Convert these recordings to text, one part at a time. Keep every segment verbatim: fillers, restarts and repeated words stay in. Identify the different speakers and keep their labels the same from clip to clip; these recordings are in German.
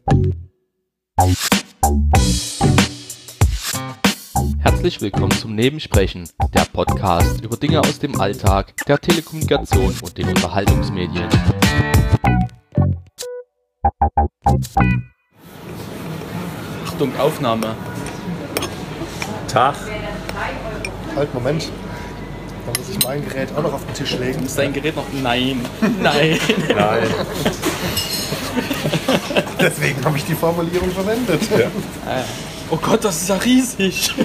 Speaker 1: Herzlich willkommen zum Nebensprechen, der Podcast über Dinge aus dem Alltag, der Telekommunikation und den Unterhaltungsmedien. Achtung, Aufnahme.
Speaker 2: Tag.
Speaker 3: Halt, Moment. Da muss ich mein Gerät auch noch auf den Tisch legen.
Speaker 1: Ist dein Gerät noch? Nein. Nein.
Speaker 2: Nein.
Speaker 3: Deswegen habe ich die Formulierung verwendet.
Speaker 2: Ja.
Speaker 1: Oh Gott, das ist ja riesig.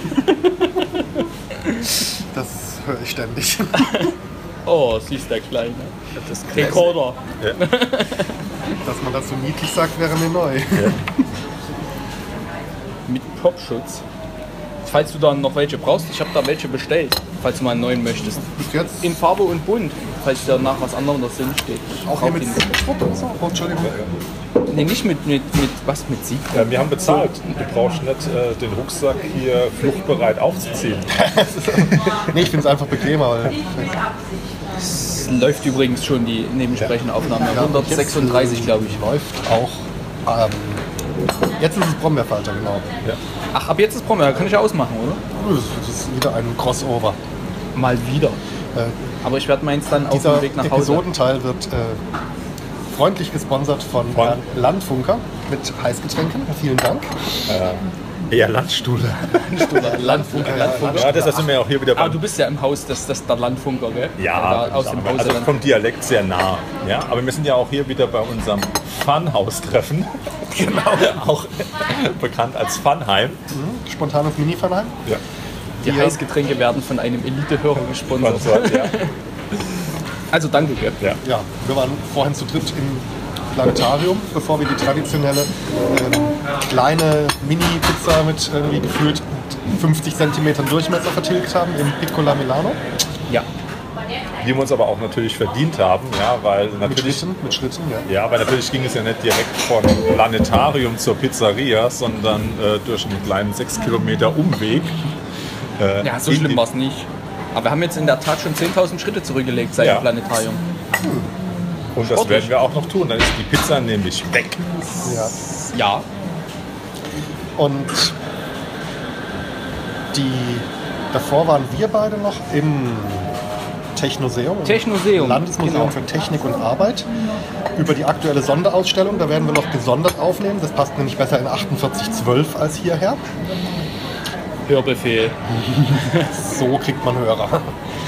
Speaker 3: Das höre ich ständig.
Speaker 1: Oh, siehst der Kleine.
Speaker 3: Das
Speaker 1: Rekorder.
Speaker 2: Ja.
Speaker 3: Dass man das so niedlich sagt, wäre mir neu.
Speaker 2: Ja.
Speaker 1: Mit Popschutz. Falls du dann noch welche brauchst, ich habe da welche bestellt, falls du mal einen neuen möchtest.
Speaker 3: Bis jetzt
Speaker 1: In Farbe und bunt, falls dir nach was anderem das Sinn steht.
Speaker 3: auch hier mit Foto und so. Oh, Entschuldigung.
Speaker 1: Nee, nicht mit, mit, mit was mit Sieg.
Speaker 2: Ja, wir haben bezahlt. Du brauchst nicht äh, den Rucksack hier fluchtbereit aufzuziehen.
Speaker 3: Nee, ich finde es einfach bequemer. Weil
Speaker 1: Es läuft übrigens schon die nebensprechende Aufnahme.
Speaker 3: Ja,
Speaker 1: hundertsechsunddreißig, glaube ich.
Speaker 3: läuft auch. Ähm, jetzt ist es Brombeerfalter, genau.
Speaker 2: Ja.
Speaker 1: Ach, ab jetzt ist Brombeer, kann ich ja ausmachen, oder?
Speaker 3: Das ist wieder ein Crossover.
Speaker 1: Mal wieder.
Speaker 3: Äh,
Speaker 1: Aber ich werde meins dann auf
Speaker 3: dieser
Speaker 1: dem Weg nach Hause.
Speaker 3: Episodenteil wird äh, freundlich gesponsert von,
Speaker 2: Von?
Speaker 3: Herrn Landfunker mit Heißgetränken. Vielen Dank.
Speaker 2: Eher Landstuhle.
Speaker 1: Landfunker, Landfunker.
Speaker 2: Ja, deshalb sind wir ja auch hier wieder
Speaker 1: Aber
Speaker 2: beim...
Speaker 1: du bist ja im Haus des, des der Landfunker, gell?
Speaker 2: Ja,
Speaker 1: Da, aus dem Haus
Speaker 2: also
Speaker 1: der
Speaker 2: vom Dialekt sehr nah. Ja, aber wir sind ja auch hier wieder bei unserem Funhaus-Treffen. Genau. Auch bekannt als Funheim.
Speaker 3: Mhm. Spontanes Mini-Funheim.
Speaker 2: Ja.
Speaker 1: Die
Speaker 3: Ja.
Speaker 1: Heißgetränke werden von einem Elite-Hörer gesponsert.
Speaker 2: Sponsor, ja.
Speaker 1: Also danke, gell?
Speaker 2: Ja.
Speaker 3: Ja, wir waren vorhin zu dritt im Planetarium, bevor wir die traditionelle ähm, kleine Mini-Pizza mit irgendwie gefühlt fünfzig Zentimetern Durchmesser vertilgt haben im Piccola Milano.
Speaker 1: Ja.
Speaker 2: Die wir uns aber auch natürlich verdient haben, ja, weil
Speaker 3: Mit
Speaker 2: natürlich...
Speaker 3: Schritten, mit Schritten, ja.
Speaker 2: Ja, aber natürlich ging es ja nicht direkt vom Planetarium zur Pizzeria, sondern äh, durch einen kleinen sechs Kilometer Umweg. Äh,
Speaker 1: Ja, so
Speaker 2: in
Speaker 1: schlimm
Speaker 2: die-
Speaker 1: war es nicht. Aber wir haben jetzt in der Tat schon zehntausend Schritte zurückgelegt seit
Speaker 2: Ja.
Speaker 1: dem Planetarium.
Speaker 2: Und das
Speaker 1: Sportlich.
Speaker 2: werden wir auch noch tun. Dann ist die Pizza nämlich weg.
Speaker 3: ja.
Speaker 1: Ja.
Speaker 3: Und die davor waren wir beide noch im Technoseum, im
Speaker 1: Technoseum,
Speaker 3: Landesmuseum
Speaker 1: genau.
Speaker 3: für Technik und Arbeit, über die aktuelle Sonderausstellung. Da werden wir noch gesondert aufnehmen. Das passt nämlich besser in achtundvierzig zwölf als hierher.
Speaker 1: Hörbefehl.
Speaker 3: So kriegt man Hörer.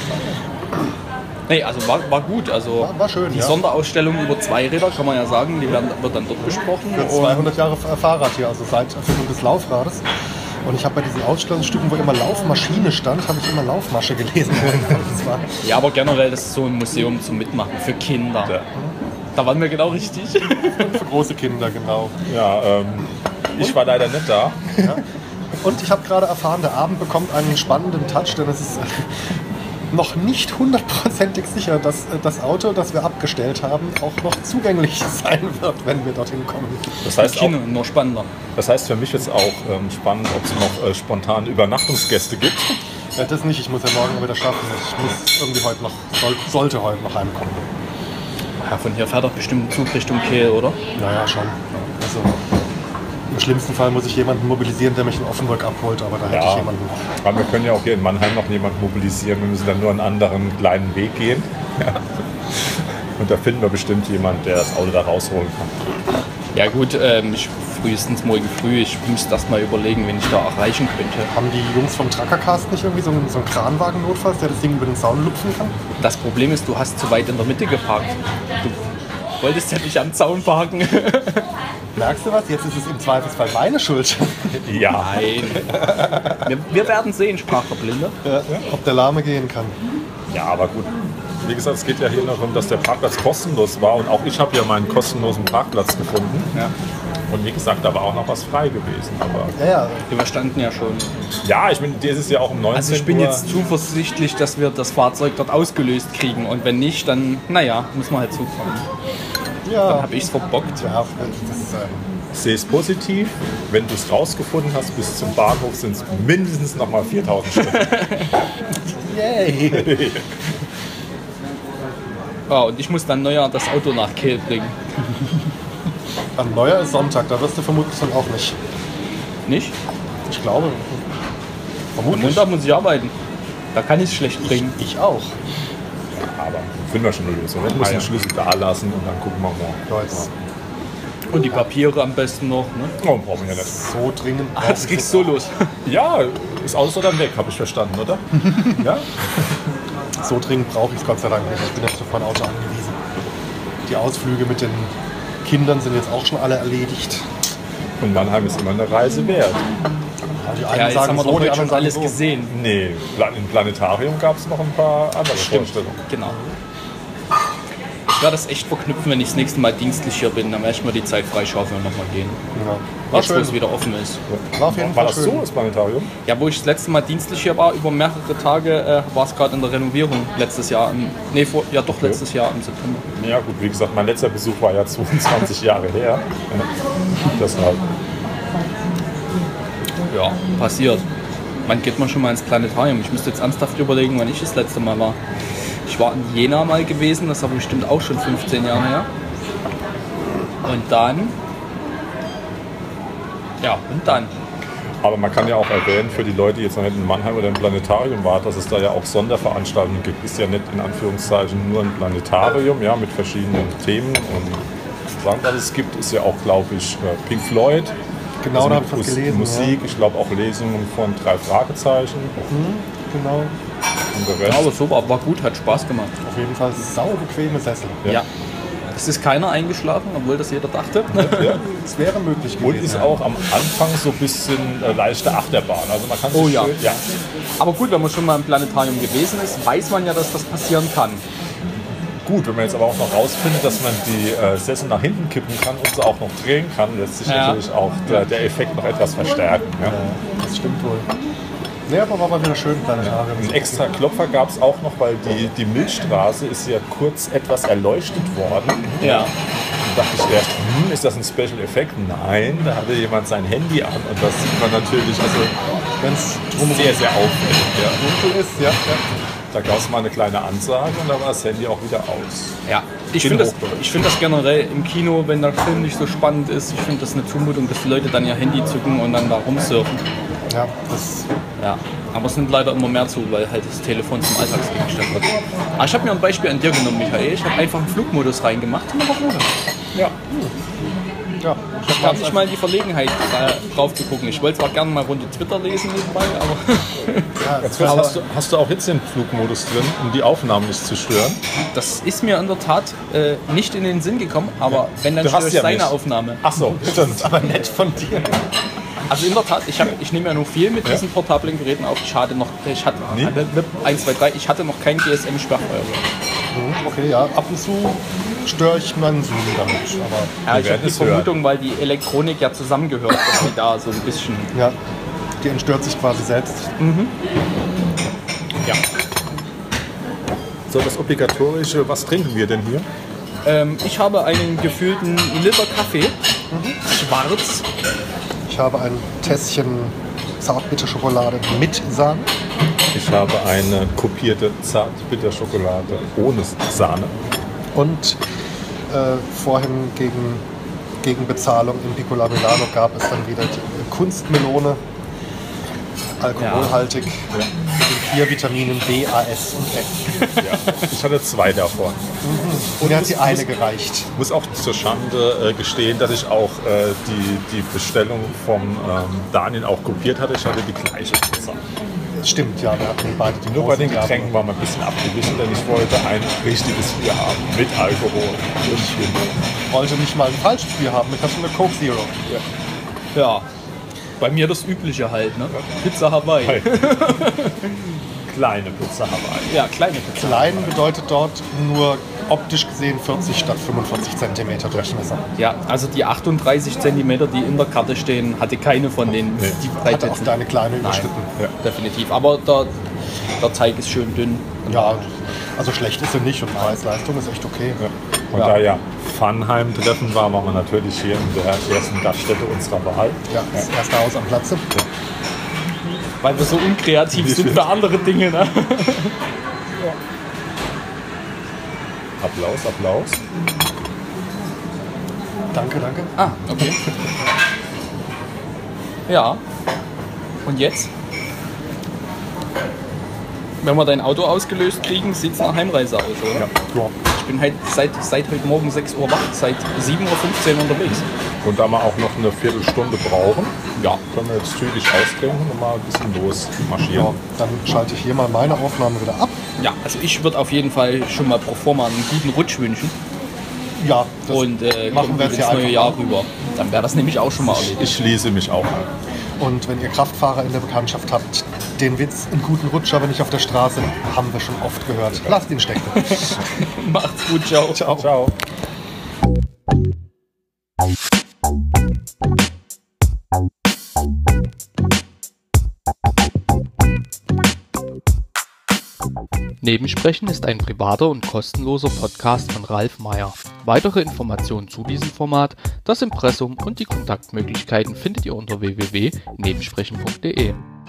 Speaker 1: Nee, also war, war gut. Also
Speaker 3: War- war schön,
Speaker 1: die
Speaker 3: ja.
Speaker 1: Sonderausstellung über Zweiräder, kann man ja sagen, die werden, wird dann dort besprochen.
Speaker 3: Für
Speaker 1: Und
Speaker 3: zweihundert Jahre Fahrrad hier, also seit Erfindung des Laufrades. Und ich habe bei diesen Ausstellungsstücken, wo immer Laufmaschine stand, habe ich immer Laufmasche gelesen. Das war
Speaker 1: ja, aber generell, das ist so ein Museum zum Mitmachen für Kinder.
Speaker 2: Ja,
Speaker 1: Da waren wir genau richtig.
Speaker 3: für große Kinder, genau.
Speaker 2: ja ähm, ich war leider nicht da.
Speaker 3: Und ich habe gerade erfahren, der Abend bekommt einen spannenden Touch, denn es ist äh, noch nicht hundertprozentig sicher, dass äh, das Auto, das wir abgestellt haben, auch noch zugänglich sein wird, wenn wir dorthin kommen.
Speaker 2: Das
Speaker 1: Das
Speaker 2: heißt, auch,
Speaker 1: Kino, noch spannender.
Speaker 2: das heißt für mich jetzt auch ähm, spannend, ob es noch äh, spontan Übernachtungsgäste gibt.
Speaker 3: Ja, das nicht, ich muss ja morgen wieder schaffen. Ich muss irgendwie heute noch, soll, sollte heute noch heimkommen.
Speaker 1: Ja, von hier fährt doch bestimmt ein Zug Richtung Kehl, oder?
Speaker 3: Naja, schon. Also, im schlimmsten Fall muss ich jemanden mobilisieren, der mich in Offenburg abholt, aber da hätte ich
Speaker 2: Ja,
Speaker 3: jemanden noch.
Speaker 2: aber wir können ja auch hier in Mannheim noch jemanden mobilisieren. Wir müssen dann nur einen anderen kleinen Weg gehen. Ja. Und da finden wir bestimmt jemanden, der das Auto da rausholen kann.
Speaker 1: Ja gut, ähm, ich, frühestens morgen früh. Ich müsste erst mal überlegen, wen ich da erreichen könnte.
Speaker 3: Haben die Jungs vom Truckercast nicht irgendwie so einen, so einen Kranwagen notfalls, der das Ding über den Zaun lupfen kann?
Speaker 1: Das Problem ist, du hast zu weit in der Mitte geparkt. Du wolltest ja nicht am Zaun parken.
Speaker 3: Merkst du was? Jetzt ist es im Zweifelsfall meine Schuld.
Speaker 2: Ja,
Speaker 1: Nein. Wir, wir werden sehen, sprach der Blinde.
Speaker 3: Ja, ob der Lahme gehen kann.
Speaker 2: ja, aber gut. Wie gesagt, es geht ja hier darum, dass der Parkplatz kostenlos war. Und auch ich habe ja meinen kostenlosen Parkplatz gefunden.
Speaker 1: Ja.
Speaker 2: Und wie gesagt, da war auch noch was frei gewesen. Aber
Speaker 3: Ja, ja.
Speaker 1: Wir standen ja schon.
Speaker 2: ja, ich bin, dir ist es ja auch um neunzehn
Speaker 1: Also ich bin
Speaker 2: Uhr.
Speaker 1: jetzt zuversichtlich, dass wir das Fahrzeug dort ausgelöst kriegen. Und wenn nicht, dann, naja, muss man halt Zug fahren. Dann
Speaker 3: Ja,
Speaker 1: habe ich es verbockt.
Speaker 3: ja das ist, ähm,
Speaker 2: Ich sehe es positiv. Wenn du es rausgefunden hast, bis zum Bahnhof sind es mindestens noch mal viertausend Schritte.
Speaker 3: yay.
Speaker 1: Ja, und ich muss dann neuer das Auto nach Kehl bringen.
Speaker 3: An Neujahr ist Sonntag, da wirst du vermutlich dann auch nicht.
Speaker 4: Nicht?
Speaker 3: Ich glaube.
Speaker 4: Am
Speaker 3: Vermutlich.
Speaker 4: Montag muss ich arbeiten. Da kann ich es schlecht bringen.
Speaker 3: Ich auch.
Speaker 2: Aber finden wir schon eine Lösung. Wir müssen
Speaker 4: Ah, ja.
Speaker 2: den Schlüssel da lassen und dann gucken wir mal.
Speaker 3: Ja, jetzt
Speaker 4: Und die Papiere am besten noch. Ne?
Speaker 2: Oh, brauchen wir ja nicht.
Speaker 3: so dringend.
Speaker 4: Ach, das geht so los.
Speaker 2: Ja, das Auto ist dann weg, habe ich verstanden, oder? Ja?
Speaker 3: So dringend brauche ich es Gott sei Dank nicht. Ich bin jetzt auf mein Auto angewiesen. Die Ausflüge mit den Kindern sind jetzt auch schon alle erledigt.
Speaker 2: Und Mannheim ist immer eine Reise wert.
Speaker 3: Ja, die einen
Speaker 4: Ja, jetzt
Speaker 3: sagen
Speaker 4: haben wir
Speaker 3: so,
Speaker 4: doch
Speaker 3: die
Speaker 4: heute
Speaker 3: anderen
Speaker 4: schon
Speaker 3: sagen
Speaker 4: alles
Speaker 3: so.
Speaker 4: gesehen.
Speaker 2: Nee, Plan- im Planetarium gab es noch ein paar andere Vorstellungen.
Speaker 4: Genau. Ich werde das echt verknüpfen, wenn ich das nächste Mal dienstlich hier bin. Dann werde ich mir die Zeit freischaufeln und nochmal gehen.
Speaker 3: Ja. War
Speaker 4: Jetzt, wo
Speaker 3: schön.
Speaker 4: es wieder offen ist.
Speaker 3: War auf jeden
Speaker 2: War
Speaker 3: Fall
Speaker 2: das
Speaker 3: schön.
Speaker 2: so, das Planetarium?
Speaker 4: Ja, wo ich das letzte Mal dienstlich hier war, über mehrere Tage, äh, war es gerade in der Renovierung. Letztes Jahr. Im, nee, vor, ja doch, letztes Jahr im September.
Speaker 2: Ja gut, wie gesagt, mein letzter Besuch war ja zweiundzwanzig Jahre her. Deshalb.
Speaker 4: Ja, passiert. Wann geht man schon mal ins Planetarium? Ich müsste jetzt ernsthaft überlegen, wann ich das letzte Mal war. Ich war in Jena mal gewesen, das ist aber bestimmt auch schon fünfzehn Jahre her. Und dann... Ja, und dann.
Speaker 2: Aber man kann ja auch erwähnen, für die Leute, die jetzt noch nicht in Mannheim oder im Planetarium waren, dass es da ja auch Sonderveranstaltungen gibt. Ist ja nicht in Anführungszeichen nur ein Planetarium, ja, mit verschiedenen Themen und Sachen, was es gibt, ist ja auch, glaube ich, äh, Pink Floyd.
Speaker 3: Genau,
Speaker 2: Also
Speaker 3: da
Speaker 2: mit
Speaker 3: habe ich was
Speaker 2: Mus-
Speaker 3: gelesen.
Speaker 2: Musik, ich glaube auch Lesungen von drei Fragezeichen
Speaker 3: Ja. Genau.
Speaker 2: und der
Speaker 4: Ja,
Speaker 2: Rest.
Speaker 4: aber so war, war gut, hat Spaß gemacht.
Speaker 3: Auf jeden Fall sau bequeme Sessel.
Speaker 2: Ja.
Speaker 4: Ja. Es ist keiner eingeschlafen, obwohl das jeder dachte.
Speaker 2: Ja.
Speaker 3: Es wäre möglich
Speaker 2: Und
Speaker 3: gewesen.
Speaker 2: ist auch am Anfang so ein bisschen äh, leichte Achterbahn. Also man kann sich
Speaker 4: Oh ja.
Speaker 2: schön, ja.
Speaker 4: Aber gut, wenn man schon mal im Planetarium gewesen ist, weiß man ja, dass das passieren kann.
Speaker 2: Gut, wenn man jetzt aber auch noch rausfindet, dass man die äh, Sessel nach hinten kippen kann und sie auch noch drehen kann, lässt sich
Speaker 4: Ja.
Speaker 2: natürlich auch der, der Effekt noch etwas verstärken. Ja.
Speaker 3: Das stimmt wohl. Nee, aber war mal wieder schön Planetarium.
Speaker 2: Einen extra Klopfer gab es auch noch, weil die, die Milchstraße ist ja kurz etwas erleuchtet worden.
Speaker 4: Ja.
Speaker 2: Und dachte ich erst, hm, ist das ein Special Effekt? Nein, da hatte jemand sein Handy an und das sieht man natürlich also
Speaker 3: Wenn es drumherum
Speaker 2: sehr, sehr auffällig. Ja.
Speaker 3: dunkel ist, ja. ja.
Speaker 2: Da gab es mal eine kleine Ansage und da war das Handy auch wieder aus.
Speaker 4: Ja, ich
Speaker 2: In
Speaker 4: finde das,
Speaker 2: Hochdeutsch.
Speaker 4: ich find das generell im Kino, wenn der Film nicht so spannend ist, ich finde das eine Zumutung, dass die Leute dann ihr Handy zücken und dann da rumsurfen.
Speaker 3: Ja, das
Speaker 4: Ja, aber es nimmt leider immer mehr zu, weil halt das Telefon zum Alltagsgegenstand wird. Aber ich habe mir ein Beispiel an dir genommen, Michael. Ich habe einfach einen Flugmodus reingemacht und dann war gut.
Speaker 2: Ja.
Speaker 3: ja.
Speaker 4: Ich habe gar nicht mal die Verlegenheit, da drauf zu gucken. Ich wollte zwar gerne mal Runde Twitter lesen nebenbei, aber
Speaker 3: Ja,
Speaker 2: Jetzt hast, du, hast du auch jetzt den Flugmodus drin, um die Aufnahmen nicht zu stören?
Speaker 4: das ist mir in der Tat äh, nicht in den Sinn gekommen. Aber wenn, dann
Speaker 2: Du hast
Speaker 4: störe ich
Speaker 2: ja
Speaker 4: seine
Speaker 2: nicht.
Speaker 4: Aufnahme.
Speaker 2: Ach so, stimmt.
Speaker 3: aber nett von dir.
Speaker 4: Also in der Tat, ich, hab, ich nehme ja nur viel mit
Speaker 2: Ja.
Speaker 4: diesen portablen Geräten auf. Ich hatte noch, ich hatte
Speaker 2: Nie?
Speaker 4: eins, zwei, drei, ich hatte noch kein G S M-Sperrfeuer.
Speaker 3: Okay, ja, ab und zu störe ich meinen Zoom damit. Aber
Speaker 4: Ja,
Speaker 2: Wir
Speaker 4: ich
Speaker 2: werden
Speaker 4: habe die
Speaker 2: es hören.
Speaker 4: Vermutung, weil die Elektronik ja zusammengehört, dass die da so ein bisschen.
Speaker 3: ja, die entstört sich quasi selbst.
Speaker 4: Ja.
Speaker 2: So, das obligatorische, was trinken wir denn hier?
Speaker 4: Ähm, ich habe einen gefüllten Liter Kaffee, schwarz.
Speaker 3: Ich habe ein Tässchen Zartbitterschokolade mit Sahne.
Speaker 2: Ich habe eine kopierte Zartbitterschokolade ohne Sahne.
Speaker 3: Und äh, vorhin gegen, gegen Bezahlung im Piccola Milano gab es dann wieder die Kunstmelone, alkoholhaltig, mit den vier Vitaminen B, A, S und F.
Speaker 2: Ja. Ich hatte zwei davon.
Speaker 3: Und mir hat
Speaker 2: muss-
Speaker 3: die eine
Speaker 2: muss-
Speaker 3: gereicht.
Speaker 2: Muss auch zur Schande äh, gestehen, dass ich auch äh, die, die Bestellung vom ähm, Daniel auch kopiert hatte. Ich hatte die gleiche Pizza.
Speaker 3: Stimmt, ja, wir hatten beide die
Speaker 2: Nur bei
Speaker 3: großen
Speaker 2: den Getränken
Speaker 3: Gaben.
Speaker 2: war man ein bisschen abgewichen, denn ich wollte ein richtiges Bier haben. Mit Alkohol.
Speaker 3: Ich wollte nicht mal ein falsches Bier haben, ich hatte eine Coke Zero.
Speaker 4: Ja. Bei mir das Übliche halt, ne? Pizza Hawaii.
Speaker 2: Hi. Kleine Pizza Hawaii.
Speaker 4: Ja, kleine Pizza.
Speaker 3: Klein bedeutet dort nur optisch gesehen vierzig statt fünfundvierzig Zentimeter Durchmesser.
Speaker 4: Ja, also die achtunddreißig Zentimeter, die in der Karte stehen, hatte keine von den
Speaker 2: Nee.
Speaker 4: die
Speaker 3: Hat auch
Speaker 4: Breitplätzen.
Speaker 3: deine kleine
Speaker 4: Nein,
Speaker 3: überschritten.
Speaker 2: Ja.
Speaker 4: definitiv. Aber der, der Teig ist schön dünn.
Speaker 3: Ja, also schlecht ist sie nicht und Preis-Leistung ist echt okay.
Speaker 2: Ja. Und
Speaker 4: Ja.
Speaker 2: da ja Funheim-Treffen war, waren wir natürlich hier in der ersten Gaststätte unserer Wahl.
Speaker 3: Ja, das erste Haus am Platze.
Speaker 4: Weil wir so unkreativ
Speaker 2: Wie
Speaker 4: sind
Speaker 2: viel?
Speaker 4: für andere Dinge, ne?
Speaker 2: Applaus, Applaus.
Speaker 3: Danke, danke.
Speaker 4: Ah, okay. Ja. Und jetzt? Wenn wir dein Auto ausgelöst kriegen, sieht es nach Heimreise aus, oder?
Speaker 3: Ja. Ja.
Speaker 4: Ich bin halt seit, seit heute Morgen sechs Uhr wach, seit sieben Uhr fünfzehn unterwegs.
Speaker 2: Und da wir auch noch eine Viertelstunde brauchen,
Speaker 4: Ja.
Speaker 2: können wir jetzt zügig austrinken und mal ein bisschen losmarschieren.
Speaker 3: Ja, dann schalte ich hier mal meine Aufnahme wieder ab.
Speaker 4: Ja, also ich würde auf jeden Fall schon mal pro forma einen guten Rutsch wünschen.
Speaker 3: Ja, das
Speaker 4: Und äh,
Speaker 3: machen
Speaker 4: kommen
Speaker 3: wir
Speaker 4: gut
Speaker 3: jetzt
Speaker 4: ins
Speaker 3: hier
Speaker 4: neue
Speaker 3: einfach
Speaker 4: Jahr
Speaker 3: mal.
Speaker 4: rüber. Dann wäre das nämlich auch schon mal erledigt.
Speaker 2: Ich schließe mich auch an.
Speaker 3: Und wenn ihr Kraftfahrer in der Bekanntschaft habt, den Witz, einen guten Rutsch, aber nicht auf der Straße, haben wir schon oft gehört. Lasst ihn stecken.
Speaker 4: Macht's gut, ciao.
Speaker 3: Ciao.
Speaker 2: Ciao.
Speaker 1: Nebensprechen ist ein privater und kostenloser Podcast von Ralf Meyer. Weitere Informationen zu diesem Format, das Impressum und die Kontaktmöglichkeiten findet ihr unter w w w punkt nebensprechen punkt de.